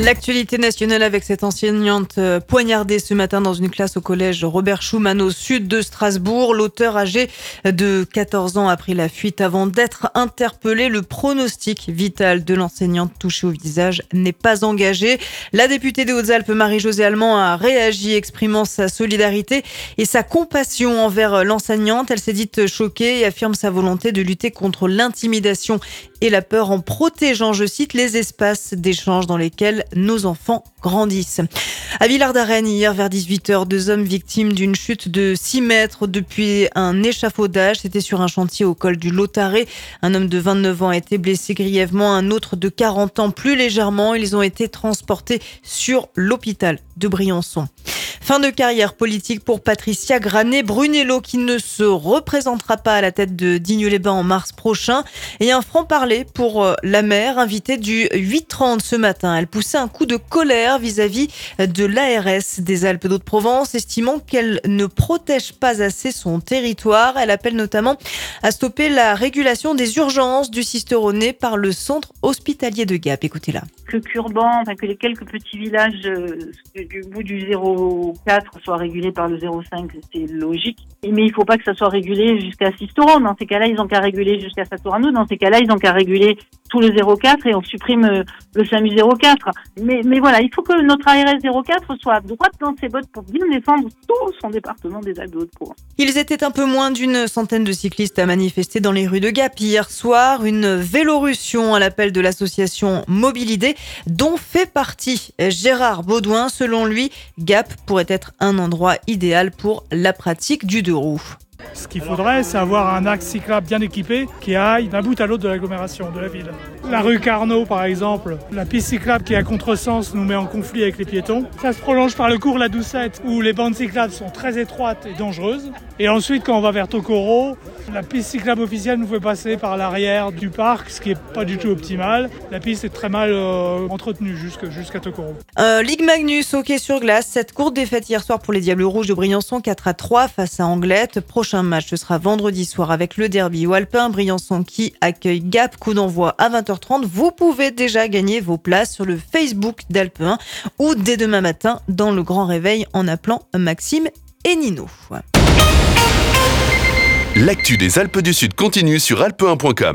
L'actualité nationale avec cette enseignante poignardée ce matin dans une classe au collège Robert Schuman au sud de Strasbourg. L'auteur âgé de 14 ans a pris la fuite avant d'être interpellé. Le pronostic vital de l'enseignante touchée au visage n'est pas engagé. La députée des Hautes-Alpes, Marie-Josée Allemand, a réagi exprimant sa solidarité et sa compassion envers l'enseignante. Elle s'est dite choquée et affirme sa volonté de lutter contre l'intimidation et la peur en protégeant, je cite, les espaces d'échange dans lesquels nos enfants grandissent. À Villard-d'Arène, hier vers 18h, 2 hommes victimes d'une chute de 6 mètres depuis un échafaudage. C'était sur un chantier au col du Lautaret. Un homme de 29 ans a été blessé grièvement, un autre de 40 ans plus légèrement. Ils ont été transportés sur l'hôpital de Briançon. Fin de carrière politique pour Patricia Granet-Brunello qui ne se représentera pas à la tête de Digne-les-Bains en mars prochain. Et un franc-parler pour la maire invitée du 8h30 ce matin. Elle poussait un coup de colère vis-à-vis de l'ARS des Alpes-de-Haute-Provence, estimant qu'elle ne protège pas assez son territoire. Elle appelle notamment à stopper la régulation des urgences du Cisteronnet par le centre hospitalier de Gap. Écoutez-la. Que Curban, que les quelques petits villages du bout du 0,4 soient régulés par le 0,5, c'est logique. Mais il ne faut pas que ça soit régulé jusqu'à Sisteron. Dans ces cas-là, ils n'ont qu'à réguler jusqu'à Satourano. Dans ces cas-là, ils n'ont qu'à réguler tout le 0,4 et on supprime le SAMU 0,4. Mais voilà, il faut que notre ARS 0,4 soit droite dans ses bottes pour bien défendre tout son département des Alpes-de-Haute-Provence. Ils étaient un peu moins d'une centaine de cyclistes à manifester dans les rues de Gap hier soir. Une vélorussion à l'appel de l'association Mobilidé, dont fait partie Gérard Baudouin. Selon lui, Gap pourrait être un endroit idéal pour la pratique du deux roues. Ce qu'il faudrait, c'est avoir un axe cyclable bien équipé qui aille d'un bout à l'autre de l'agglomération, de la ville. La rue Carnot, par exemple, la piste cyclable qui est à contresens nous met en conflit avec les piétons. Ça se prolonge par le cours La Doucette, où les bandes cyclables sont très étroites et dangereuses. Et ensuite, quand on va vers Tokoro, la piste cyclable officielle nous fait passer par l'arrière du parc, ce qui n'est pas du tout optimal. La piste est très mal entretenue jusqu'à Tokoro. Ligue Magnus, hockey sur glace. Cette courte défaite hier soir pour les Diables Rouges de Briançon, 4-3 face à Anglette. Prochain match, ce sera vendredi soir avec le derby Alpin. Briançon qui accueille Gap. Coup d'envoi à 20h30. Vous pouvez déjà gagner vos places sur le Facebook d'Alpe 1 ou dès demain matin dans le Grand Réveil en appelant Maxime et Nino. L'actu des Alpes du Sud continue sur alpe1.com.